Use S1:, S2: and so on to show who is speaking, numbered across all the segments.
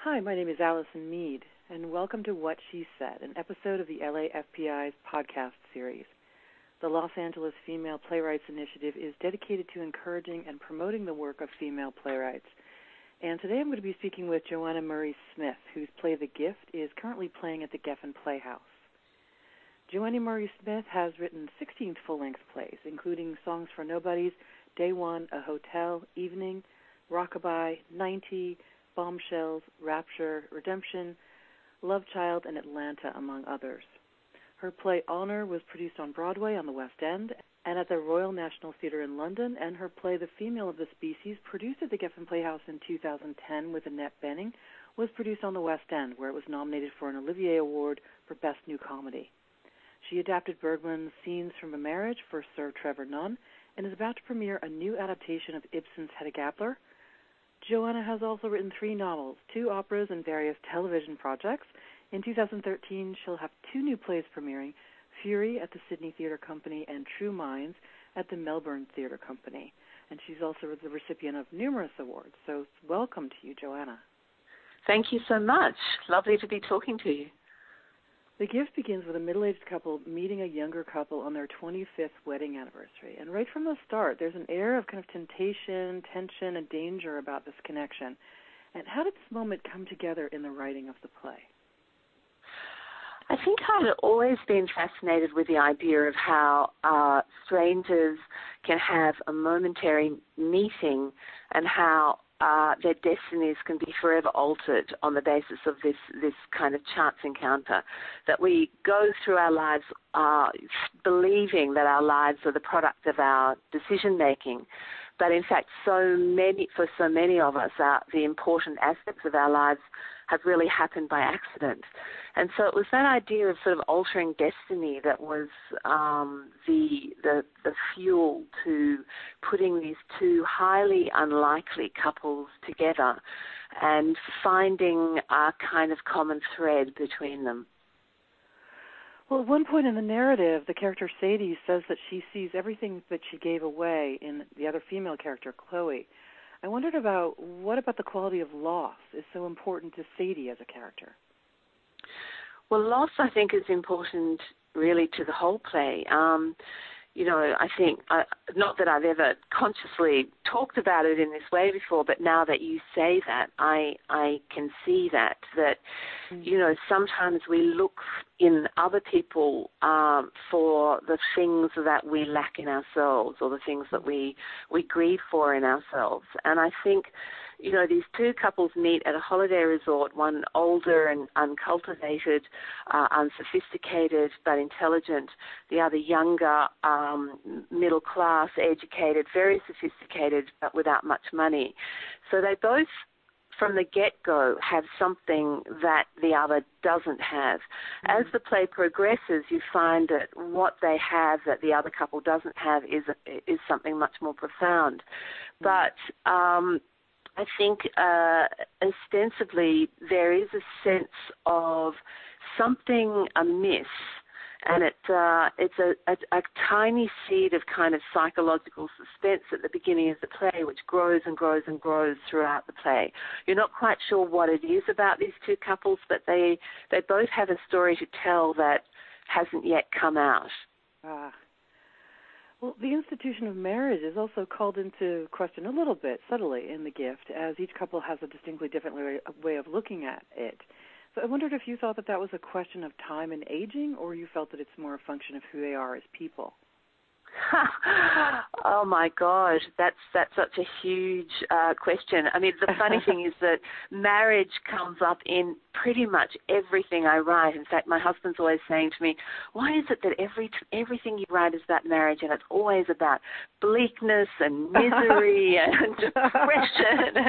S1: Hi, my name is Allison Mead, and welcome to What She Said, an episode of the LAFPI's podcast series. The Los Angeles Female Playwrights Initiative is dedicated to encouraging and promoting the work of female playwrights. And today I'm going to be speaking with Joanna Murray Smith, whose play The Gift is currently playing at the Geffen Playhouse. Joanna Murray Smith has written 16 full-length plays, including Songs for Nobodies, Day One, A Hotel, Evening, Rockabye, 90, Bombshells, Rapture, Redemption, Love Child, and Atlanta, among others. Her play Honor was produced on Broadway on the West End and at the Royal National Theatre in London, and her play The Female of the Species, produced at the Geffen Playhouse in 2010 with Annette Bening, was produced on the West End, where it was nominated for an Olivier Award for Best New Comedy. She adapted Bergman's Scenes from a Marriage for Sir Trevor Nunn and is about to premiere a new adaptation of Ibsen's Hedda Gabler. Joanna has also written 3 novels, 2 operas, and various television projects. In 2013, she'll have 2 new plays premiering, Fury at the Sydney Theatre Company and True Minds at the Melbourne Theatre Company. And she's also the recipient of numerous awards. So welcome to you, Joanna.
S2: Thank you so much. Lovely to be talking to you.
S1: The Gift begins with a middle-aged couple meeting a younger couple on their 25th wedding anniversary. And right from the start, there's an air of kind of temptation, tension, and danger about this connection. And how did this moment come together in the writing of the play?
S2: I think I've always been fascinated with the idea of how strangers can have a momentary meeting and how their destinies can be forever altered on the basis of this kind of chance encounter, that we go through our lives believing that our lives are the product of our decision-making, but in fact for so many of us, the important aspects of our lives have really happened by accident. And so it was that idea of sort of altering destiny that was the fuel to putting these 2 highly unlikely couples together and finding a kind of common thread between them.
S1: Well, at one point in the narrative, the character Sadie says that she sees everything that she gave away in the other female character, Chloe. I wondered what about the quality of loss is so important to Sadie as a character?
S2: Well, loss, I think, is important really to the whole play. I think, not that I've ever consciously talked about it in this way before, but now that you say that, I can see that, sometimes we look in other people for the things that we lack in ourselves or the things that we grieve for in ourselves. And I think, these 2 couples meet at a holiday resort, one older and uncultivated, unsophisticated but intelligent, the other younger, middle class, educated, very sophisticated but without much money. So they both, from the get-go, have something that the other doesn't have. Mm-hmm. As the play progresses, you find that what they have that the other couple doesn't have is something much more profound. Mm-hmm. But I think ostensibly there is a sense of something amiss, and it's a tiny seed of kind of psychological suspense at the beginning of the play, which grows and grows and grows throughout the play. You're not quite sure what it is about these 2 couples, but they both have a story to tell that hasn't yet come out.
S1: Well, the institution of marriage is also called into question a little bit subtly in The Gift, as each couple has a distinctly different way of looking at it. So I wondered if you thought that was a question of time and aging, or you felt that it's more a function of who they are as people.
S2: Oh my God, that's such a huge question. I mean, the funny thing is that marriage comes up in pretty much everything I write. In fact, my husband's always saying to me, "Why is it that everything you write is about marriage, and it's always about bleakness and misery and depression?"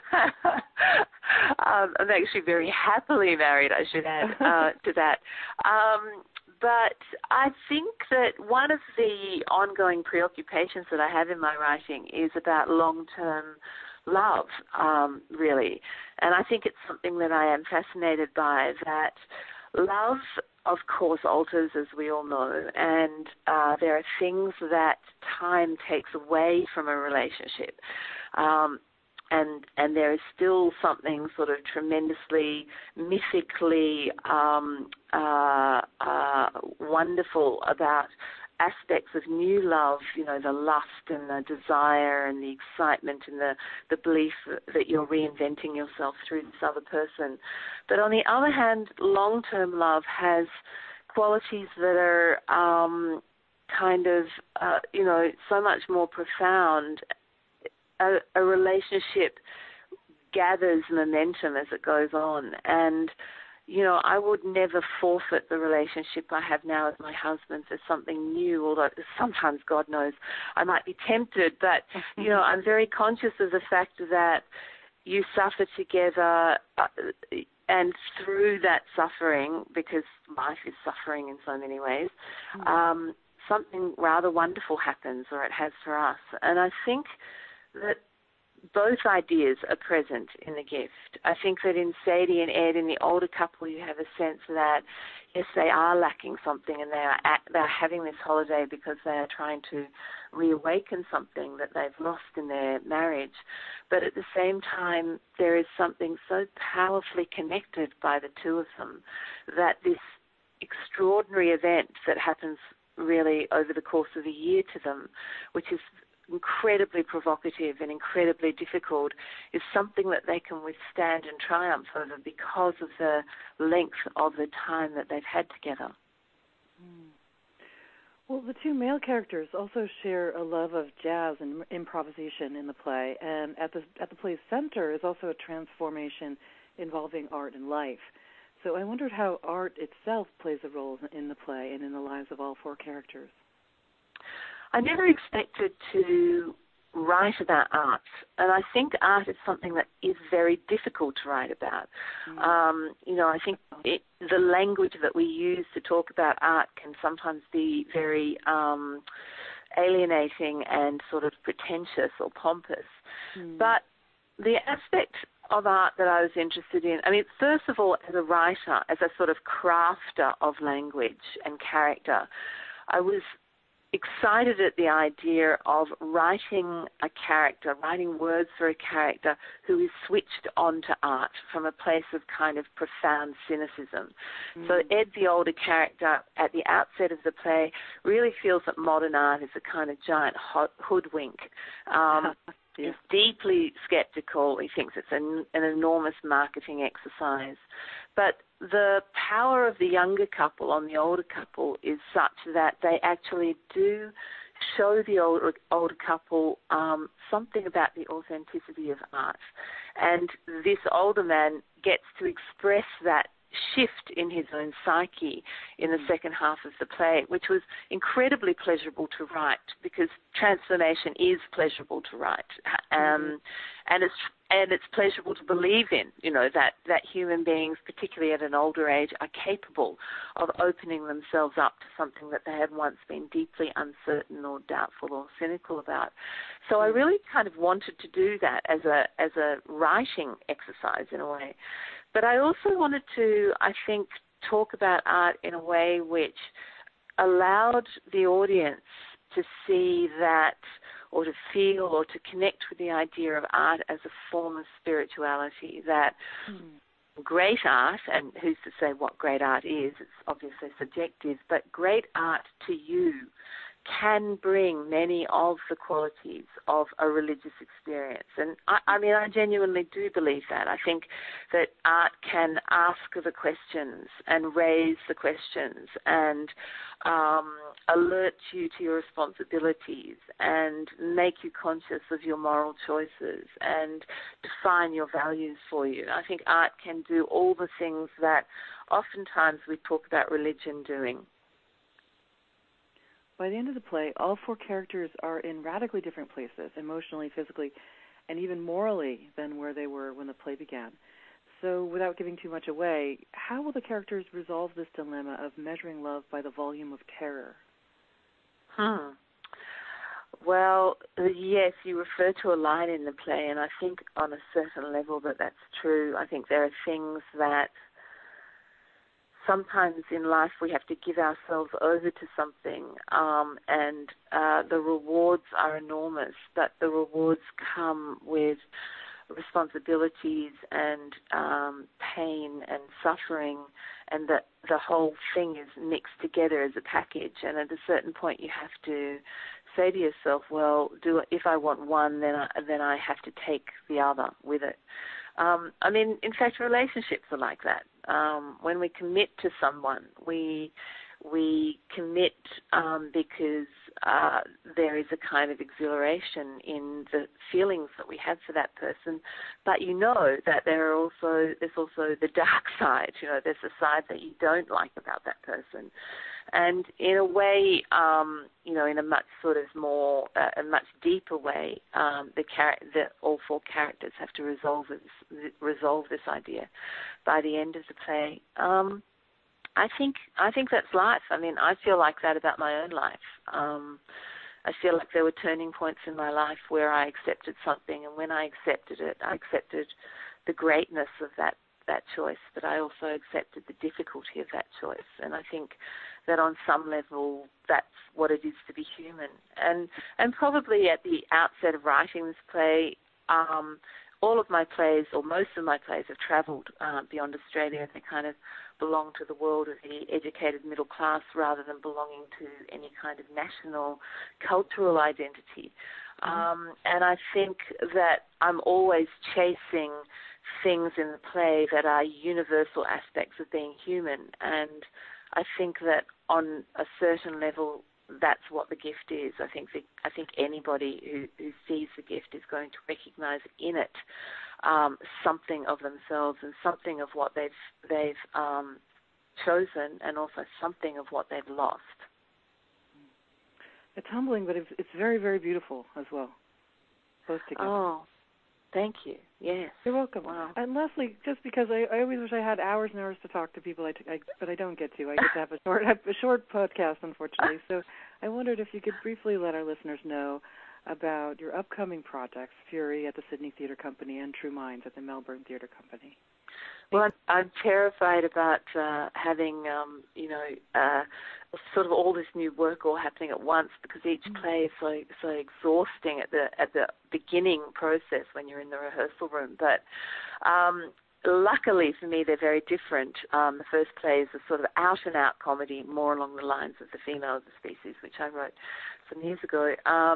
S2: I'm actually very happily married, I should add to that. But I think that one of the ongoing preoccupations that I have in my writing is about long-term love, really. And I think it's something that I am fascinated by, that love, of course, alters, as we all know, and there are things that time takes away from a relationship. and there is still something sort of tremendously mythically wonderful about aspects of new love, the lust and the desire and the excitement and the belief that you're reinventing yourself through this other person. But on the other hand, long-term love has qualities that are so much more profound. A relationship gathers momentum as it goes on, and I would never forfeit the relationship I have now with my husband for something new, although sometimes, God knows, I might be tempted, but I'm very conscious of the fact that you suffer together, and through that suffering, because life is suffering in so many ways, something rather wonderful happens, or it has for us. And I think that both ideas are present in the gift. I think that in Sadie and Ed, in the older couple, you have a sense that, yes, they are lacking something, and they're having this holiday because they are trying to reawaken something that they've lost in their marriage. But at the same time, there is something so powerfully connected by the two of them that this extraordinary event that happens really over the course of a year to them, which is incredibly provocative and incredibly difficult, is something that they can withstand and triumph over because of the length of the time that they've had together.
S1: Well, the two male characters also share a love of jazz and improvisation in the play, and at the play's center is also a transformation involving art and life. So I wondered how art itself plays a role in the play and in the lives of all four characters.
S2: I never expected to write about art, and I think art is something that is very difficult to write about. I think the language that we use to talk about art can sometimes be very alienating and sort of pretentious or pompous. But the aspect of art that I was interested in, first of all, as a writer, as a sort of crafter of language and character, I was excited at the idea of writing a character, writing words for a character who is switched on to art from a place of kind of profound cynicism. So Ed, the older character, at the outset of the play, really feels that modern art is a kind of giant hoodwink. He's deeply skeptical. He thinks it's an enormous marketing exercise. But the power of the younger couple on the older couple is such that they actually do show the older couple something about the authenticity of art. And this older man gets to express that shift in his own psyche in the second half of the play, which was incredibly pleasurable to write, because transformation is pleasurable to write, and it's pleasurable to believe in, that human beings, particularly at an older age, are capable of opening themselves up to something that they had once been deeply uncertain or doubtful or cynical about. So I really kind of wanted to do that as a writing exercise in a way. But I also wanted to, I think, talk about art in a way which allowed the audience to see that, or to feel, or to connect with the idea of art as a form of spirituality, that great art, and who's to say what great art is, it's obviously subjective, but great art to you can bring many of the qualities of a religious experience. And I genuinely do believe that. I think that art can ask the questions and raise the questions and alert you to your responsibilities and make you conscious of your moral choices and define your values for you. I think art can do all the things that oftentimes we talk about religion doing.
S1: By the end of the play, all four characters are in radically different places, emotionally, physically, and even morally than where they were when the play began. So without giving too much away, how will the characters resolve this dilemma of measuring love by the volume of terror?
S2: Well, yes, you refer to a line in the play, and I think on a certain level that's true. I think there are things that sometimes in life we have to give ourselves over to something, and the rewards are enormous, but the rewards come with responsibilities and pain and suffering, and that the whole thing is mixed together as a package. And at a certain point, you have to say to yourself, well, if I want one, then I have to take the other with it. I mean, in fact, relationships are like that. When we commit to someone, we commit because there is a kind of exhilaration in the feelings that we have for that person, but you know that there's also the dark side. You know, there's a side that you don't like about that person, and in a way, you know, in a much sort of more, a much deeper way, all four characters have to resolve this idea by the end of the play. I think that's life. I mean, I feel like that about my own life. I feel like there were turning points in my life where I accepted something, and when I accepted it, I accepted the greatness of that choice, but I also accepted the difficulty of that choice. And I think that on some level, that's what it is to be human. And probably at the outset of writing this play, all of my plays, or most of my plays, have travelled beyond Australia. They kind of belong to the world of the educated middle class rather than belonging to any kind of national cultural identity. And I think that I'm always chasing things in the play that are universal aspects of being human. And I think that on a certain level, that's what the gift is. I think anybody who sees the gift is going to recognize in it something of themselves and something of what they've chosen, and also something of what they've lost.
S1: It's humbling, but it's very, very beautiful as well. Both together.
S2: Oh, thank you. Yes.
S1: You're welcome.
S2: Wow.
S1: And Leslie, just because I always wish I had hours and hours to talk to people, but I don't get to. I get to have a short podcast, unfortunately. So I wondered if you could briefly let our listeners know about your upcoming projects, Fury at the Sydney Theatre Company and True Minds at the Melbourne Theatre Company.
S2: Well, I'm terrified about having, sort of all this new work all happening at once, because each play is so exhausting at the beginning process when you're in the rehearsal room. But luckily for me, they're very different. The first play is a sort of out-and-out comedy, more along the lines of The Female of the Species, which I wrote some years ago.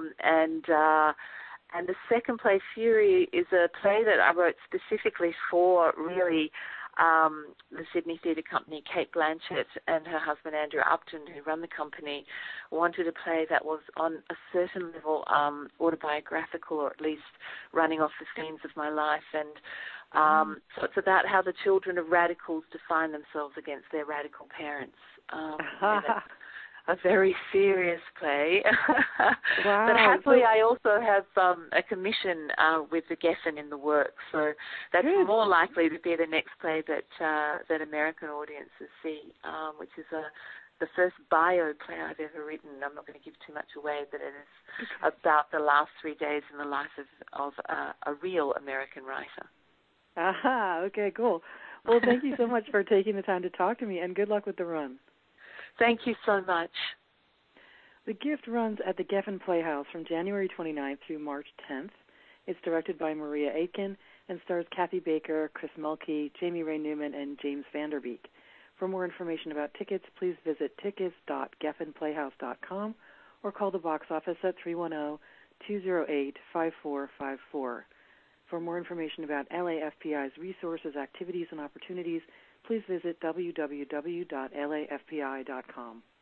S2: And the second play, Fury, is a play that I wrote specifically for really the Sydney Theatre Company. Kate Blanchett and her husband Andrew Upton, who run the company, wanted a play that was on a certain level autobiographical, or at least running off the themes of my life. And so it's about how the children of radicals define themselves against their radical parents. A very serious play.
S1: Wow.
S2: But happily, I also have a commission with the Geffen in the works, so that's
S1: Good.
S2: more likely to be the next play that American audiences see, which is the first bio play I've ever written. I'm not going to give too much away, but it is about the last 3 days in the life of a real American writer.
S1: Aha, okay, cool. Well, thank you so much for taking the time to talk to me, and good luck with the run.
S2: Thank you so much.
S1: The Gift runs at the Geffen Playhouse from January 29th through March 10th. It's directed by Maria Aitken and stars Kathy Baker, Chris Mulkey, Jamie Ray Newman, and James Vanderbeek. For more information about tickets, please visit tickets.geffenplayhouse.com or call the box office at 310-208-5454. For more information about LAFPI's resources, activities, and opportunities, please visit www.lafpi.com.